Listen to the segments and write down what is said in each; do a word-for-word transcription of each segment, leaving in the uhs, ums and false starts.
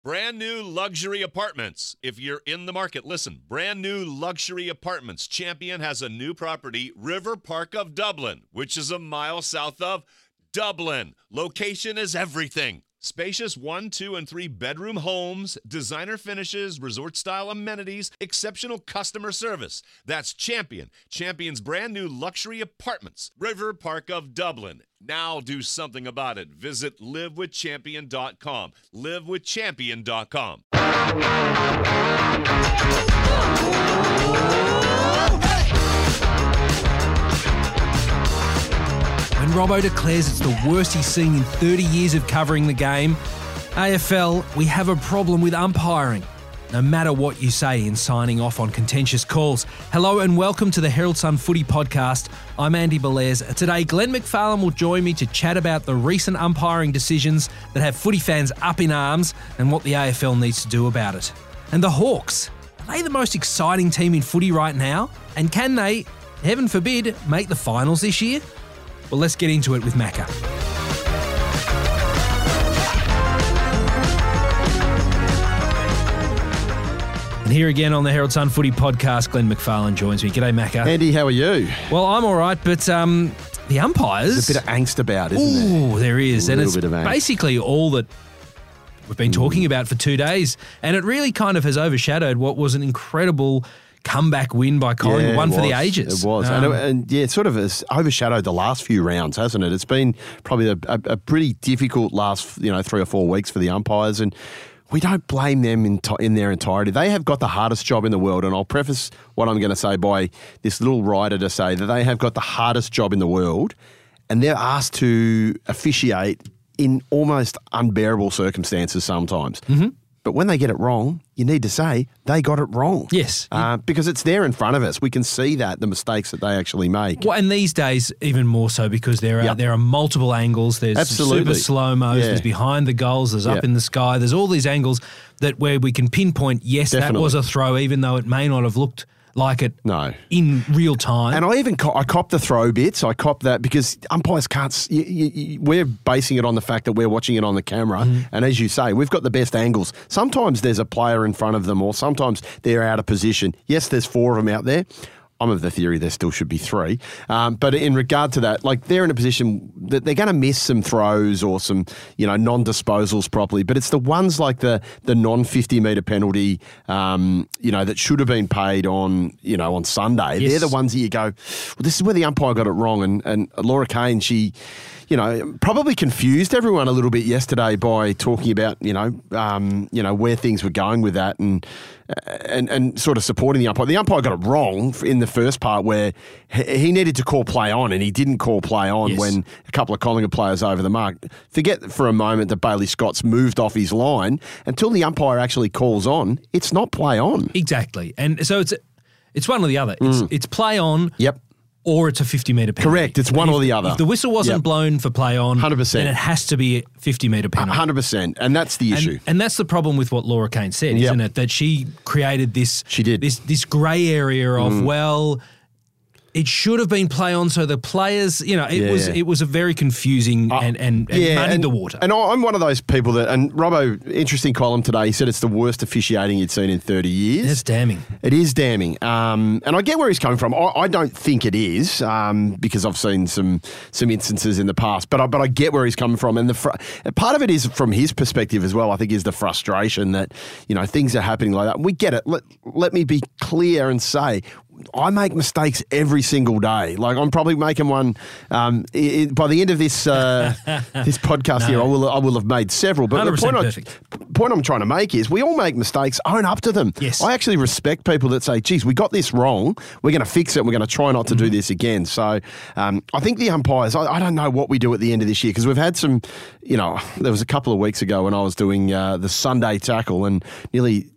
Brand new luxury apartments. If you're in the market, listen. Brand new luxury apartments. Champion has a new property, River Park of Dublin, which is a mile south of Dublin. Location is everything. Spacious one, two, and three bedroom homes, designer finishes, resort-style amenities, exceptional customer service. That's Champion. Champion's brand new luxury apartments. River Park of Dublin. Now do something about it. Visit live with champion dot com. live with champion dot com. When Robbo declares it's the worst he's seen in thirty years of covering the game, A F L, we have a problem with umpiring. No matter what you say in signing off on contentious calls. Hello and welcome to the Herald Sun Footy Podcast. I'm Andy Belair's. Today, Glenn McFarlane will join me to chat about the recent umpiring decisions that have footy fans up in arms and what the A F L needs to do about it. And the Hawks, are they the most exciting team in footy right now? And can they, heaven forbid, make the finals this year? Well, let's get into it with Macca. And here again on the Herald Sun Footy Podcast, Glenn McFarlane joins me. G'day, Macca. Andy, how are you? Well, I'm all right, but um, the umpires... There's a bit of angst about, isn't Ooh, there? there is. A and little it's bit of angst. Basically all that we've been talking about for two days. And it really kind of has overshadowed what was an incredible comeback win by Collingwood, Yeah, one it for the was. ages. It was. Um, and, it- and yeah, it sort of has overshadowed the last few rounds, hasn't it? It's been probably a, a, a pretty difficult last, you know, three or four weeks for the umpires, and we don't blame them in, to, in their entirety. They have got the hardest job in the world, and I'll preface what I'm going to say by this little writer to say that they have got the hardest job in the world, and they're asked to officiate in almost unbearable circumstances sometimes. Mm-hmm. But when they get it wrong, you need to say they got it wrong. Yes. Uh, because it's there in front of us. We can see that, the mistakes that they actually make. Well, and these days, even more so because there are Yep. there are multiple angles. There's Absolutely. super slow-mos, Yeah. there's behind the goals, there's up Yeah. in the sky. There's all these angles that where we can pinpoint, yes, that Definitely. was a throw, even though it may not have looked like it No. in real time. And I even co- I cop the throw bits. I cop that because umpires can't. s- You, you, you, we're basing it on the fact that we're watching it on the camera, Mm-hmm. and as you say, we've got the best angles. Sometimes there's a player in front of them, or sometimes they're out of position. Yes, there's four of them out there. I'm of the theory there still should be three. Um, but in regard to that, like they're in a position that they're going to miss some throws or some, you know, non-disposals properly. But it's the ones like the the non-fifty metre penalty, um, you know, that should have been paid on, you know, on Sunday. Yes. They're the ones that you go, well, this is where the umpire got it wrong. And, and Laura Kane, she, you know, probably confused everyone a little bit yesterday by talking about, you know, um, you know, where things were going with that and and and sort of supporting the umpire. The umpire got it wrong in the first part where he he needed to call play on and he didn't call play on Yes. when a couple of Collingwood players over the mark. Forget for a moment that Bailey Scott's moved off his line until the umpire actually calls on. It's not play on. Exactly. And so it's it's one or the other. It's it's play on. Yep. Or it's a fifty metre penalty. Correct. It's one If- or the other. If the whistle wasn't Yep. blown for play on, one hundred percent. then it has to be a fifty metre one penalty. hundred percent. And that's the issue. And, and that's the problem with what Laura Kane said, Yep. isn't it? That she created this She did. this this grey area of well, it should have been play on, so the players, you know, it Yeah, was yeah. it was a very confusing and and, and muddied and, the water. And I- I'm one of those people that, and Robbo, interesting column today, he said it's the worst officiating he'd seen in thirty years. It's damning. It is damning. Um, and I get where he's coming from. I, I don't think it is um, because I've seen some some instances in the past, but I, but I get where he's coming from. And the fr- part of it is from his perspective as well, I think, is the frustration that, you know, things are happening like that. We get it. Let, let me be clear and say, I make mistakes every single day. Like I'm probably making one um, i i by the end of this uh, this podcast here. I will I will have made several. But the point, I, perfect. point I'm trying to make is we all make mistakes. Own up to them. Yes. I actually respect people that say, "Geez, we got this wrong. We're going to fix it. We're going to try not to Mm-hmm. do this again." So um, I think the umpires. I, I don't know what we do at the end of this year because we've had some. You know, there was a couple of weeks ago when I was doing uh, the Sunday tackle and nearly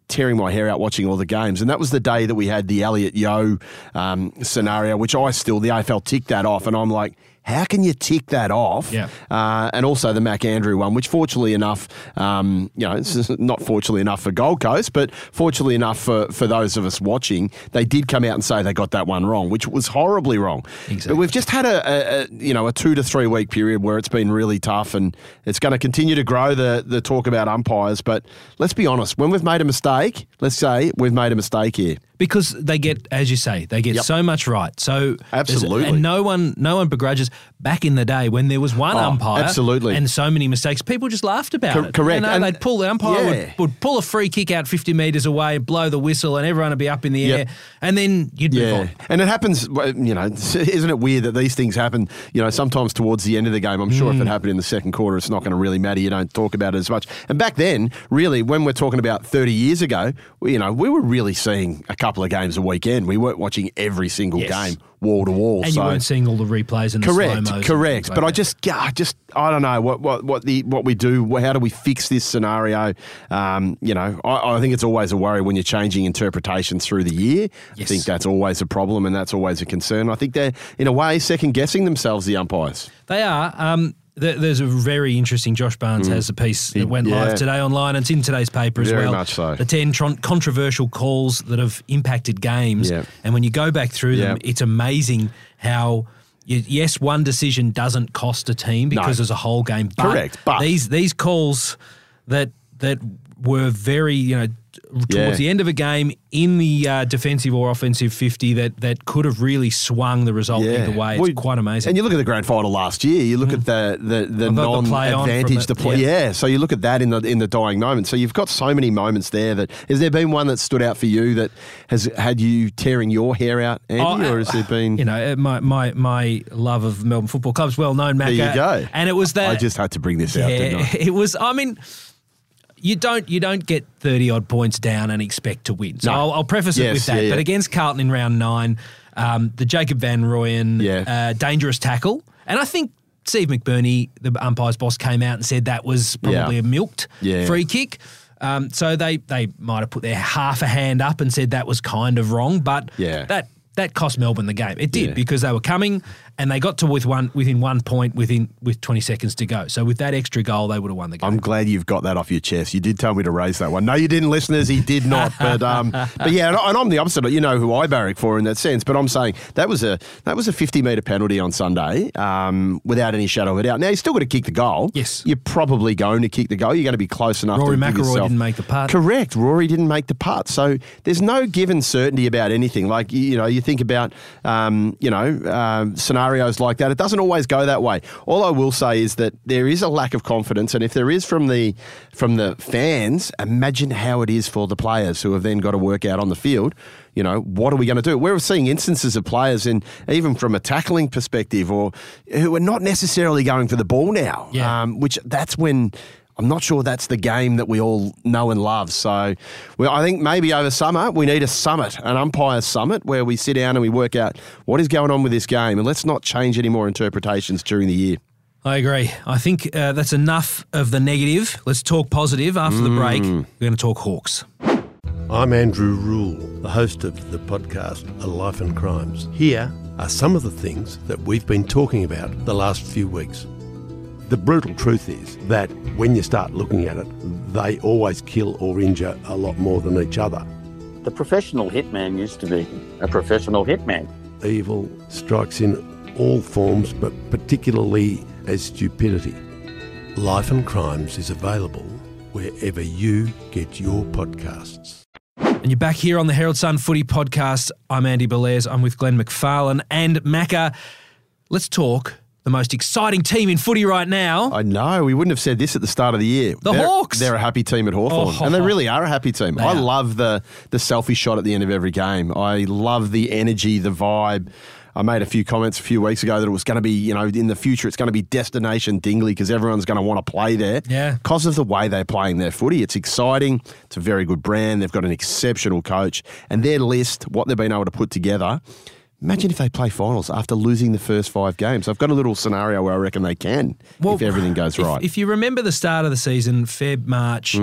tearing my hair out watching all the games. And that was the day that we had the Elliot Yeo um, scenario, which I still, the A F L ticked that off. And I'm like, how can you tick that off? Yeah. Uh, and also the Mac Andrew one, which fortunately enough, um, you know, it's not fortunately enough for Gold Coast, but fortunately enough for, for those of us watching, they did come out and say they got that one wrong, which was horribly wrong. Exactly. But we've just had a, a, a you know a two to three week period where it's been really tough, and it's going to continue to grow the the talk about umpires. But let's be honest, when we've made a mistake, let's say we've made a mistake here. Because they get, as you say, they get Yep. so much right. So Absolutely. and no one, no one begrudges. Back in the day when there was one Oh, umpire, absolutely. and so many mistakes, people just laughed about Cor- it. correct. You know, And- they'd pull the umpire yeah. would, would pull a free kick out fifty metres away, blow the whistle, and everyone would be up in the Yep. air, and then you'd move Yeah, on. and it happens, you know, isn't it weird that these things happen, you know, sometimes towards the end of the game. I'm sure if it happened in the second quarter, it's not going to really matter. You don't talk about it as much. And back then, really, when we're talking about thirty years ago, we, you know, we were really seeing a couple of games a weekend. We weren't watching every single Yes. game, wall to wall. And so. you weren't seeing all the replays and the Correct, slow-mos. correct. Like but I that. just, yeah, I just, I don't know what, what, what the what we do. How do we fix this scenario? Um, you know, I, I think it's always a worry when you're changing interpretations through the year. Yes. I think that's always a problem, and that's always a concern. I think they're in a way second guessing themselves, the umpires. They are. Um, th- there's a very interesting. Josh Barnes has a piece that went Yeah. live today online. And it's in today's paper as Very well. much so. The ten tron- controversial calls that have impacted games. Yeah. And when you go back through them, Yeah. it's amazing how. y- Yes, one decision doesn't cost a team because No. there's a whole game. But Correct, but- these these calls that that were very you know towards Yeah. the end of a game in the uh, defensive or offensive fifty that that could have really swung the result either way. It's Well, quite amazing. And you look at the grand final last year. You look at the the, the I've got the play on non-advantage from to it, play. yeah. Yeah. So you look at that in the in the dying moment. So you've got so many moments there. That has there been one that stood out for you that has had you tearing your hair out, Andy, Oh, or has there been? You know, uh, my my my love of Melbourne Football Club's well known, Macca. There you go. And it was that I just had to bring this out, didn't yeah, I? it was. I mean, you don't you don't get thirty odd points down and expect to win. So No. I'll, I'll preface it Yes, with that. yeah, yeah. But against Carlton in round nine, um, the Jacob Van Rooyen Yeah. uh, dangerous tackle, and I think Steve McBurney, the umpire's boss, came out and said that was probably Yeah. a milked Yeah. free kick. Um, so they they might have put their half a hand up and said that was kind of wrong, but Yeah. that. That cost Melbourne the game. It did Yeah. because they were coming and they got to with one within one point within with twenty seconds to go. So with that extra goal, they would have won the game. I'm glad you've got that off your chest. You did tell me to raise that one. No, you didn't, listeners. He did not. But um, but yeah, and I- and I'm the opposite. You know who I barrack for in that sense. But I'm saying that was a that was a fifty metre penalty on Sunday, um, without any shadow of a doubt. Now you still got to kick the goal. Yes. you're probably going to kick the goal. You're going to be close enough. Rory to give McIlroy yourself- didn't make the putt. Correct. Rory didn't make the putt. So there's no given certainty about anything. Like you, you know, you think about um, you know um, scenarios like that. It doesn't always go that way. All I will say is that there is a lack of confidence, and if there is from the from the fans, imagine how it is for the players who have then got to work out on the field. You know, what are we going to do? We're seeing instances of players, in even from a tackling perspective, or who are not necessarily going for the ball now. Yeah. Um, which that's when. I'm not sure that's the game that we all know and love. So well, I think maybe over summer we need a summit, an umpire summit, where we sit down and we work out what is going on with this game, and let's not change any more interpretations during the year. I agree. I think uh, that's enough of the negative. Let's talk positive. After the break, we're going to talk Hawks. I'm Andrew Rule, the host of the podcast A Life and Crimes. Here are some of the things that we've been talking about the last few weeks. The brutal truth is that when you start looking at it, they always kill or injure a lot more than each other. The professional hitman used to be a professional hitman. Evil strikes in all forms, but particularly as stupidity. Life and Crimes is available wherever you get your podcasts. And you're back here on the Herald Sun Footy Podcast. I'm Andy Belair. I'm with Glenn McFarlane and Macca. Let's talk the most exciting team in footy right now. I know, we wouldn't have said this at the start of the year. The they're, Hawks. They're a happy team at Hawthorn, Oh, and they really are a happy team. They I are. love the the selfie shot at the end of every game. I love the energy, the vibe. I made a few comments a few weeks ago that it was going to be, you know, in the future it's going to be destination Dingley because everyone's going to want to play there. Yeah. Because of the way they're playing their footy. It's exciting. It's a very good brand. They've got an exceptional coach. And their list, what they've been able to put together, imagine if they play finals after losing the first five games. I've got a little scenario where I reckon they can if everything goes if, right. If you remember the start of the season, Feb, March, Mm.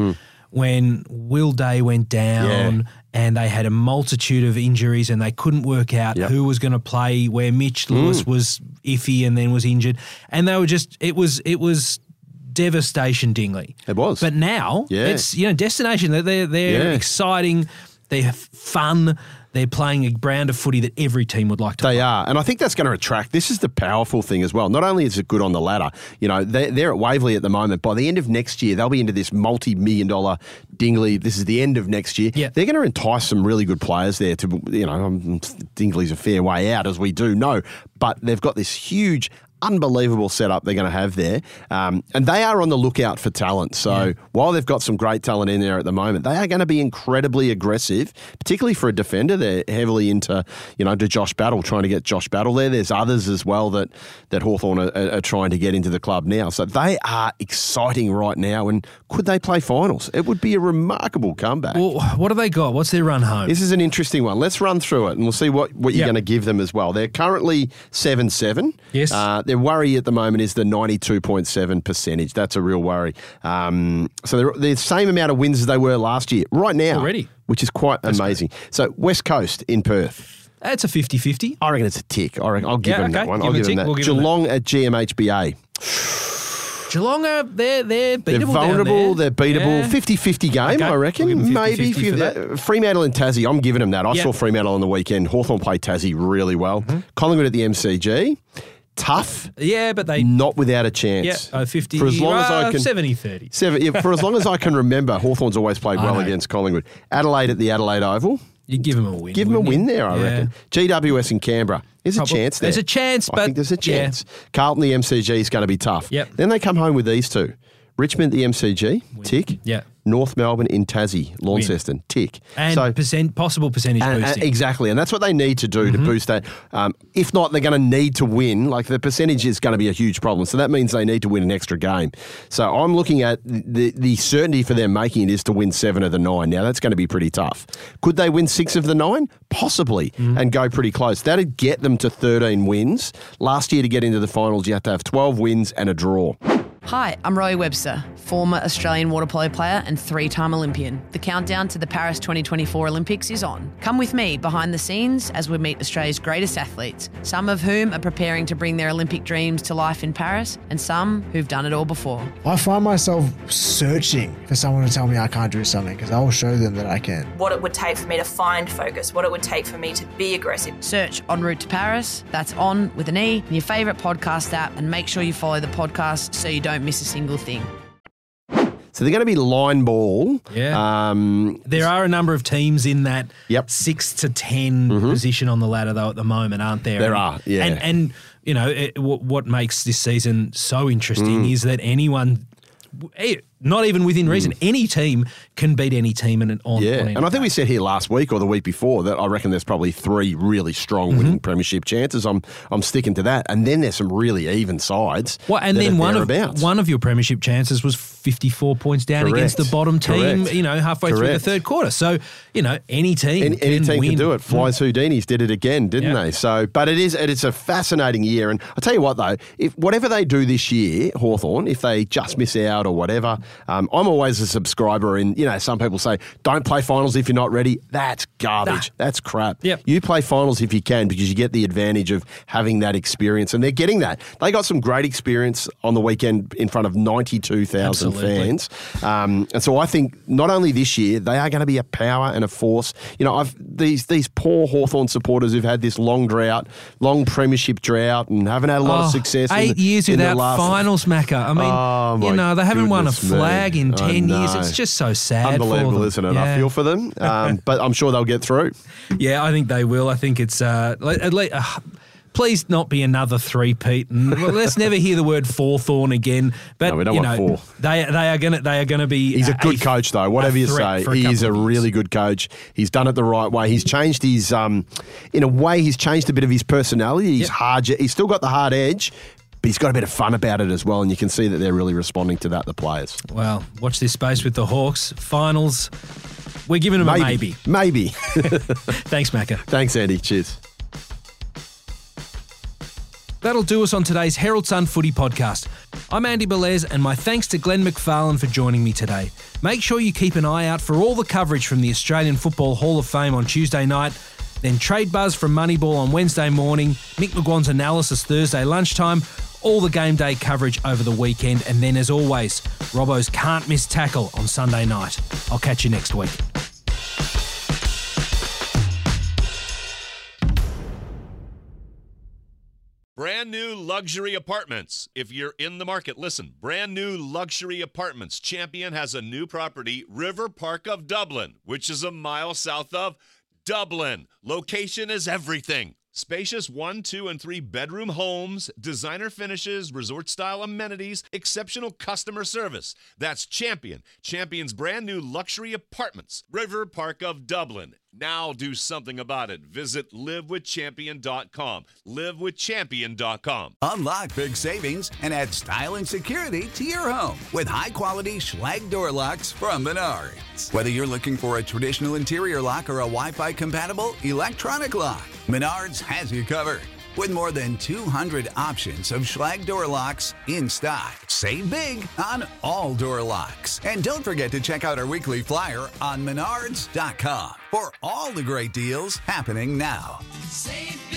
when Will Day went down Yeah. and they had a multitude of injuries and they couldn't work out Yep. who was going to play, where Mitch Lewis Mm. was iffy and then was injured. And they were just, it was, it was devastation, Dingley. It was. But now Yeah. it's, you know, destination. They're, they're, they're Yeah. exciting. They're fun. They're playing a brand of footy that every team would like to They play. are, and I think that's going to attract. This is the powerful thing as well. Not only is it good on the ladder, you know, they're, they're at Waverley at the moment. By the end of next year, they'll be into this multi-million dollar Dingley. This is the end of next year. Yeah. They're going to entice some really good players there to, you know, um, Dingley's a fair way out, as we do know, but they've got this huge, unbelievable setup they're going to have there. Um, and they are on the lookout for talent. So Yeah. while they've got some great talent in there at the moment, they are going to be incredibly aggressive, particularly for a defender. They're heavily into, you know, to Josh Battle, trying to get Josh Battle there. There's others as well that, that Hawthorn are, are trying to get into the club now. So they are exciting right now. And could they play finals? It would be a remarkable comeback. Well, what have they got? What's their run home? This is an interesting one. Let's run through it and we'll see what, what you're Yep. going to give them as well. They're currently seven seven. Yes. Uh, their worry at the moment is the ninety-two point seven percentage. That's a real worry. Um, so they're, they're the same amount of wins as they were last year, right now. Already. Which is quite amazing. So West Coast in Perth. That's a fifty-fifty. I reckon it's a tick. I reckon I'll give Yeah, them that okay. one. Give I'll them a give them tick. that. We'll give them Geelong at G M H B A. Geelong, are, they're, they're beatable They're down vulnerable, there. they're beatable. Yeah. fifty-fifty game, Okay, I we'll reckon. give them Maybe. fifty-fifty for If you- Fremantle and Tassie, I'm giving them that. I Yep. saw Fremantle on the weekend. Hawthorn played Tassie really well. Mm-hmm. Collingwood at the M C G. Tough, Yeah, but they... not without a chance. Yeah, uh, fifty... For as long as I uh, can... seventy thirty. Seven, yeah, for as long as I can remember, Hawthorn's always played I well know. against Collingwood. Adelaide at the Adelaide Oval. You give them a win. Give them a wouldn't win you? there, I Yeah. reckon. G W S in Canberra. There's Probably- a chance there. There's a chance, I but... think there's a yeah. chance. Carlton, the M C G is going to be tough. Yep. Then they come home with these two. Richmond, the M C G, tick. Yeah. North Melbourne in Tassie, Launceston, tick. And So- percent, possible percentage and- and- boosting. exactly, and that's what they need to do to boost that. Um, if not, they're going to need to win. Like the percentage is going to be a huge problem, so that means they need to win an extra game. So I'm looking at the the certainty for them making it is to win seven of the nine. Now that's going to be pretty tough. Could they win six of the nine? Possibly, and go pretty close. That'd get them to thirteen wins. Last year to get into the finals, you have to have twelve wins and a draw. Hi, I'm Roy Webster, former Australian water polo player and three-time Olympian. The countdown to the Paris twenty twenty-four Olympics is on. Come with me behind the scenes as we meet Australia's greatest athletes, some of whom are preparing to bring their Olympic dreams to life in Paris, and some who've done it all before. I find myself searching for someone to tell me I can't do something because I'll show them that I can. What it would take for me to find focus, what it would take for me to be aggressive. Search En Route to Paris, that's on with an E, in your favourite podcast app, and make sure you follow the podcast so you don't miss a single thing. So they're going to be line ball. Yeah. Um, There are a number of teams in that Yep. Mm-hmm. six to ten position on the ladder, though, at the moment, aren't there? There And- are, yeah. And, and you know, it, w- what makes this season so interesting Mm. is that anyone, eh, not even within reason, any team can beat any team in an on. Yeah, on any and I think we day. said here last week or the week before that I reckon there's probably three really strong Mm-hmm. winning premiership chances. I'm I'm sticking to that, and then there's some really even sides. Well, and that then are one of thereabouts. one of your premiership chances was fifty-four points down against the Correct. bottom team. Correct. You know, halfway through the Correct. third quarter. So you know, any team, Any, any can team win. can do it. Flies Houdinis did it again, didn't Yeah. they? So, but it is it's a fascinating year, and I tell you what though, if whatever they do this year, Hawthorn, if they just miss out or whatever, um, I'm always a subscriber. In you know, some people say don't play finals if you're not ready. That's garbage. Nah. That's crap. Yep. You play finals if you can because you get the advantage of having that experience, and they're getting that. They got some great experience on the weekend in front of ninety-two thousand Absolutely. fans, um, and so I think not only this year they are going to be a power and a force. You know, I've these these poor Hawthorn supporters who've had this long drought, long premiership drought, and haven't had a lot Oh, of success. in Eight the- years in the without last- finals, Macca. I mean, Oh, you my know, they haven't won a goodness me. flag in I ten years. know. It's just so sad. Unbelievable, for them. isn't it? Yeah. I feel for them, um, but I'm sure they'll get through. Yeah, I think they will. I think it's uh, le- at least. Uh, please not be another three-peat, and well, let's never hear the word Hawthorn again. But No, we don't you want know, four. they they are gonna they are gonna be. He's a good coach, though. Whatever you threat say, for a he is a couple of really years. good coach. He's done it the right way. He's changed his, um, in a way, he's changed a bit of his personality. He's Yep. hard. He's still got the hard edge, but he's got a bit of fun about it as well. And you can see that they're really responding to that. The players. Well, watch this space with the Hawks finals. We're giving them a maybe. Maybe. Thanks, Macca. Thanks, Andy. Cheers. That'll do us on today's Herald Sun Footy Podcast. I'm Andy Belez, and my thanks to Glenn McFarlane for joining me today. Make sure you keep an eye out for all the coverage from the Australian Football Hall of Fame on Tuesday night, then Trade Buzz from Moneyball on Wednesday morning, Mick McGuan's analysis Thursday lunchtime, all the game day coverage over the weekend, and then, as always, Robbo's Can't Miss Tackle on Sunday night. I'll catch you next week. Brand new luxury apartments. If you're in the market, listen. Brand new luxury apartments. Champion has a new property, River Park of Dublin, which is a mile south of Dublin. Location is everything. Spacious one, two, and three bedroom homes, designer finishes, resort-style amenities, exceptional customer service. That's Champion. Champion's brand new luxury apartments, River Park of Dublin. Now do something about it. Visit live with champion dot com. live with champion dot com. Unlock big savings and add style and security to your home with high-quality Schlage door locks from Menards. Whether you're looking for a traditional interior lock or a Wi-Fi compatible electronic lock, Menards has you covered. With more than two hundred options of Schlage door locks in stock. Save big on all door locks. And don't forget to check out our weekly flyer on menards dot com for all the great deals happening now. Save big.